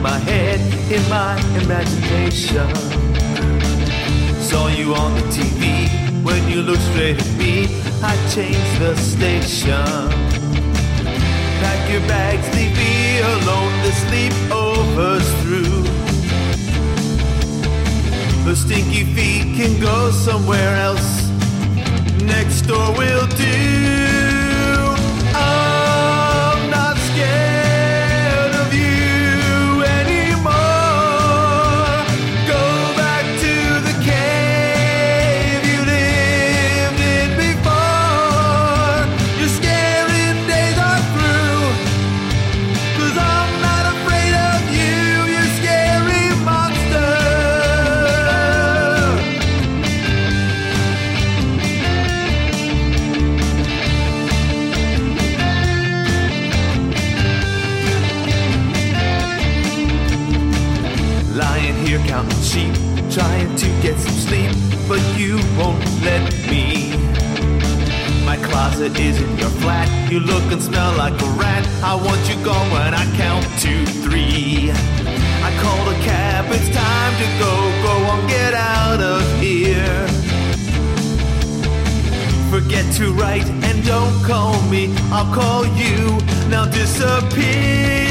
my head in my imagination. Saw you on the TV. When you look straight at me, I change the station. Pack your bags, leave me alone. The sleepover's through. The stinky feet can go somewhere else. Next door will do. I'm not scared of you anymore. Go back to the cave you lived in before. Your scary days are through. 'Cause I'm not afraid of you, you scary monster. Lying here counting sheep, trying to get some sleep, but you won't let me. My closet is in your flat, you look and smell like a rat. I want you gone when I count to 3. I called a cab, it's time to go. Go on, get out of here. Forget to write and don't call me, I'll call you. Now disappear.